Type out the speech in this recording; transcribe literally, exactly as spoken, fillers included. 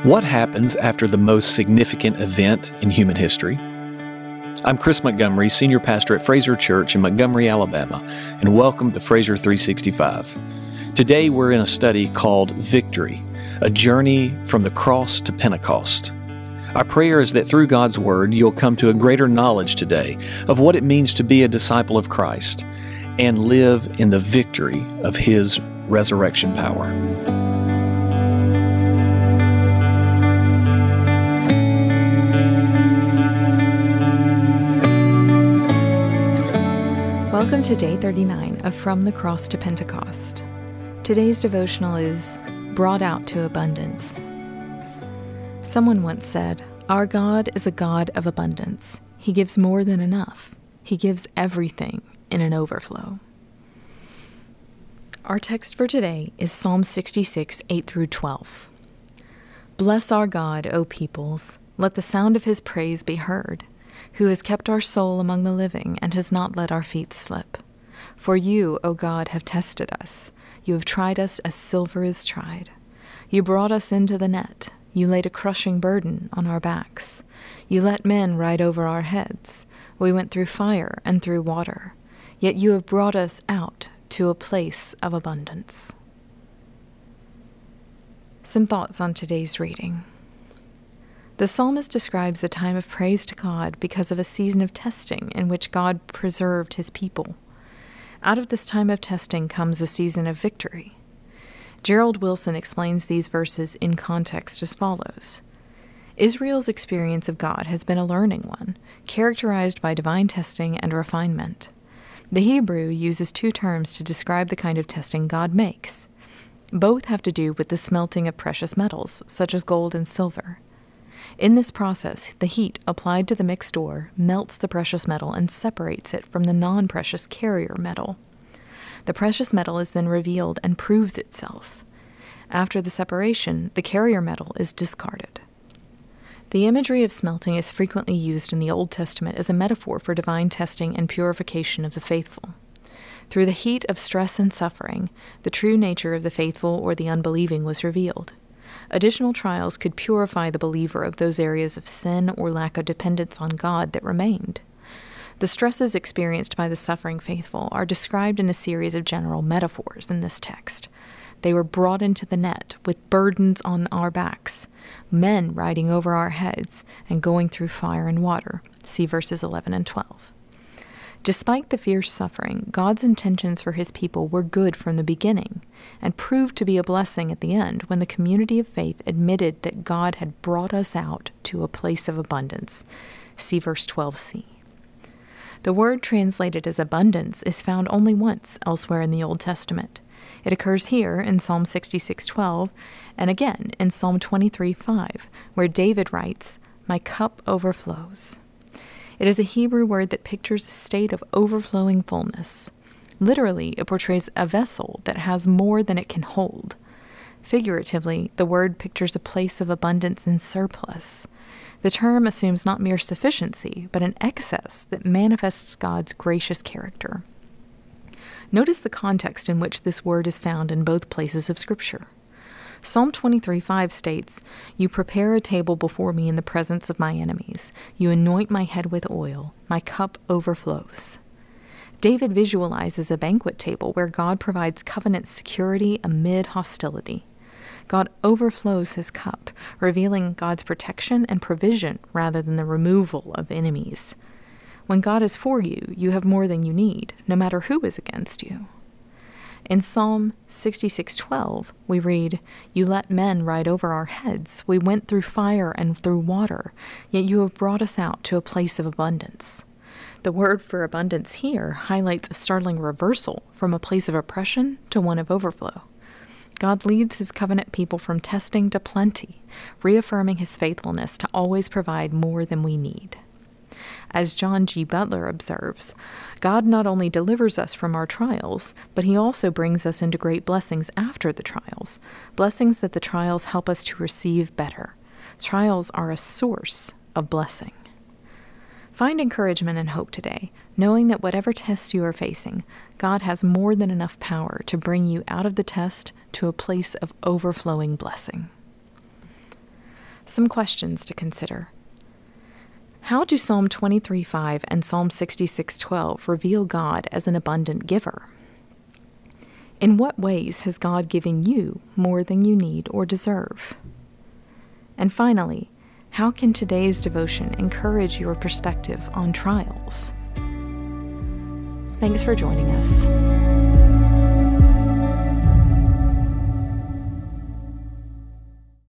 What happens after the most significant event in human history? I'm Chris Montgomery, Senior Pastor at Fraser Church in Montgomery, Alabama, and welcome to Fraser three sixty-five. Today we're in a study called Victory, a journey from the cross to Pentecost. Our prayer is that through God's Word you'll come to a greater knowledge today of what it means to be a disciple of Christ and live in the victory of His resurrection power. Welcome to day thirty-nine of From the Cross to Pentecost. Today's devotional is Brought Out to Abundance. Someone once said, "Our God is a God of abundance. He gives more than enough. He gives everything in an overflow." Our text for today is Psalm sixty-six, eight through twelve. Bless our God, O peoples. Let the sound of His praise be heard, who has kept our soul among the living and has not let our feet slip. For you, O God, have tested us. You have tried us as silver is tried. You brought us into the net. You laid a crushing burden on our backs. You let men ride over our heads. We went through fire and through water. Yet you have brought us out to a place of abundance. Some thoughts on today's reading. The psalmist describes a time of praise to God because of a season of testing in which God preserved His people. Out of this time of testing comes a season of victory. Gerald Wilson explains these verses in context as follows. Israel's experience of God has been a learning one, characterized by divine testing and refinement. The Hebrew uses two terms to describe the kind of testing God makes. Both have to do with the smelting of precious metals, such as gold and silver. In this process, the heat applied to the mixed ore melts the precious metal and separates it from the non-precious carrier metal. The precious metal is then revealed and proves itself. After the separation, the carrier metal is discarded. The imagery of smelting is frequently used in the Old Testament as a metaphor for divine testing and purification of the faithful. Through the heat of stress and suffering, the true nature of the faithful or the unbelieving was revealed. Additional trials could purify the believer of those areas of sin or lack of dependence on God that remained. The stresses experienced by the suffering faithful are described in a series of general metaphors in this text. They were brought into the net with burdens on our backs, men riding over our heads, and going through fire and water. See verses eleven and twelve. Despite the fierce suffering, God's intentions for His people were good from the beginning and proved to be a blessing at the end when the community of faith admitted that God had brought us out to a place of abundance. See verse twelve c. The word translated as abundance is found only once elsewhere in the Old Testament. It occurs here in Psalm sixty-six twelve and again in Psalm twenty-three five, where David writes, "My cup overflows." It is a Hebrew word that pictures a state of overflowing fullness. Literally, it portrays a vessel that has more than it can hold. Figuratively, the word pictures a place of abundance and surplus. The term assumes not mere sufficiency, but an excess that manifests God's gracious character. Notice the context in which this word is found in both places of Scripture. Psalm twenty-three five states, "You prepare a table before me in the presence of my enemies. You anoint my head with oil. My cup overflows." David visualizes a banquet table where God provides covenant security amid hostility. God overflows His cup, revealing God's protection and provision rather than the removal of enemies. When God is for you, you have more than you need, no matter who is against you. In Psalm sixty-six twelve, we read, "You let men ride over our heads. We went through fire and through water, yet you have brought us out to a place of abundance." The word for abundance here highlights a startling reversal from a place of oppression to one of overflow. God leads His covenant people from testing to plenty, reaffirming His faithfulness to always provide more than we need. As John G. Butler observes, God not only delivers us from our trials, but He also brings us into great blessings after the trials, blessings that the trials help us to receive better. Trials are a source of blessing. Find encouragement and hope today, knowing that whatever tests you are facing, God has more than enough power to bring you out of the test to a place of overflowing blessing. Some questions to consider. How do Psalm twenty-three five and Psalm sixty-six twelve reveal God as an abundant giver? In what ways has God given you more than you need or deserve? And finally, how can today's devotion encourage your perspective on trials? Thanks for joining us.